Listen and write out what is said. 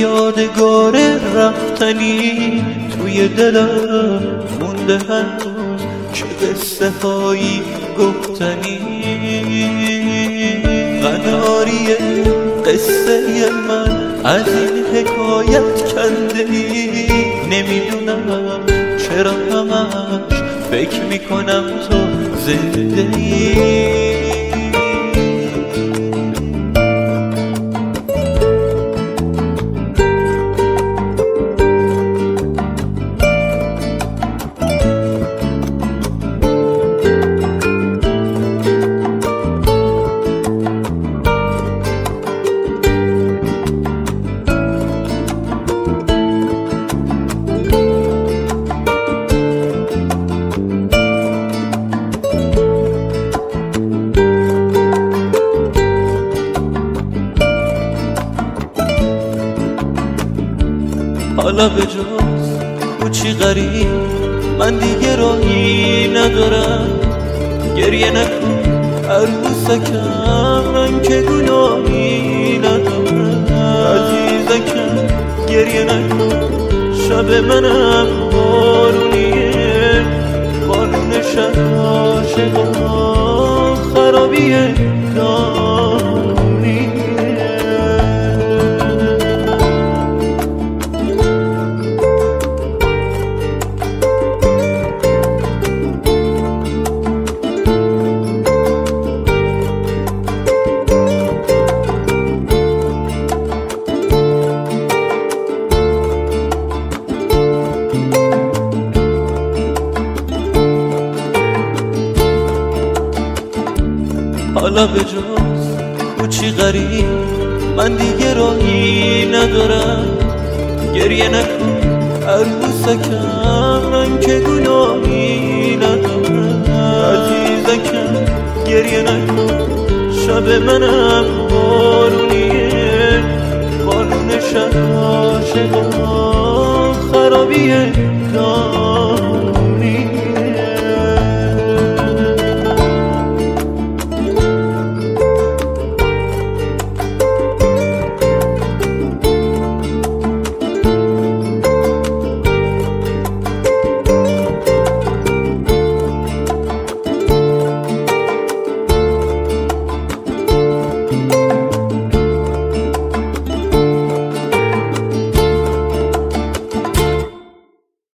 یادگار رفتنی توی دلم مونده هنوز، چه قصه هایی گفتنی. قناری قصه من از این حکایت کنده‌ای، نمیدونم چرا همش فکر میکنم تو زنده‌ای. حالا به جز کوچی غریب من دیگه راهی ندارم. گریه نکن عروسکم، من که گناهی ندارم. عزیزکم گریه نکن، شب منم بارونیه، بارون شب عاشقان خرابیه دانیه. حالا به جز کوچی غریب من دیگه راهی ندارم. گریه نکن عروسکم، من که گناهی ندارم. عزیزکم گریه نکن، شب منم بارونیه، بارون شب عاشقان خرابیه.